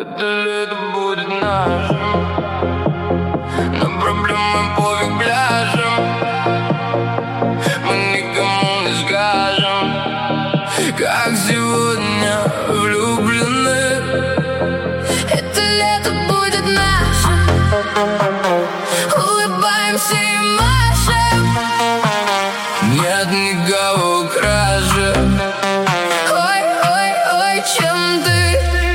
Это лето будет нашим, но проблемы пофиг пляжем. Мы никому не скажем, как сегодня влюблены. Это лето будет нашим. Улыбаемся и машем. Нет никого краше. Ой, ой, ой, чем ты.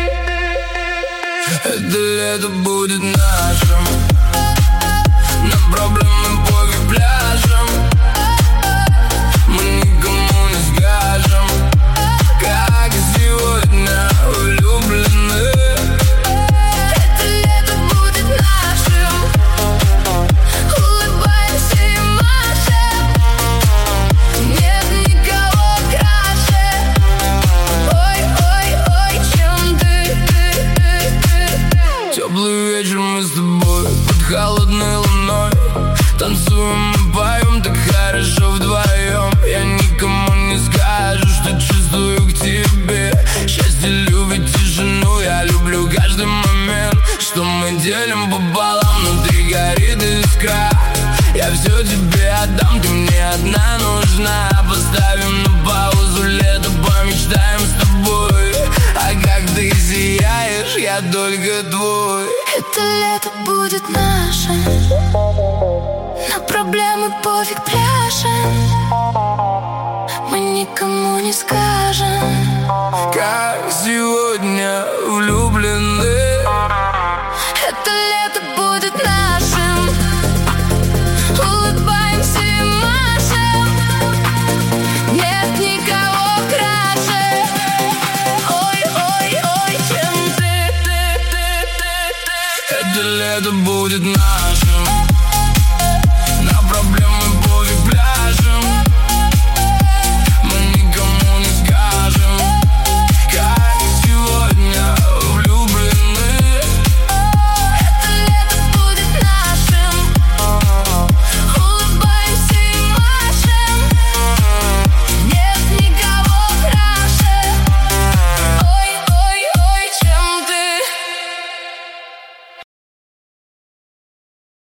Это лето будет нашим, но проблемы пофиг пляжем. Мы никому не скажем, как сегодня влюблены. Это лето будет нашим. Улыбаемся и машем. Нет никого краше. Ой, ой, ой, чем ты. Теплый вечер, мы с тобой под холодной луной. Танцуем и поем так хорошо вдвоем. Я никому не скажу, что чувствую к тебе. Счастье любит тишину, я люблю каждый момент, что мы делим пополам, внутри горит искра. Я все тебе отдам, ты мне одна нужна. Поставим на паузу лето, помечтаем с тобой. А как ты сияешь, я только твой. Это лето будет нашим, но проблемы пофиг пляшем. Мы никому не скажем, как сегодня влюблены. это лето будет нашим. Улыбаемся и машем. Нет никого краше. Ой, ой, ой, чем ты. Это лето будет наше.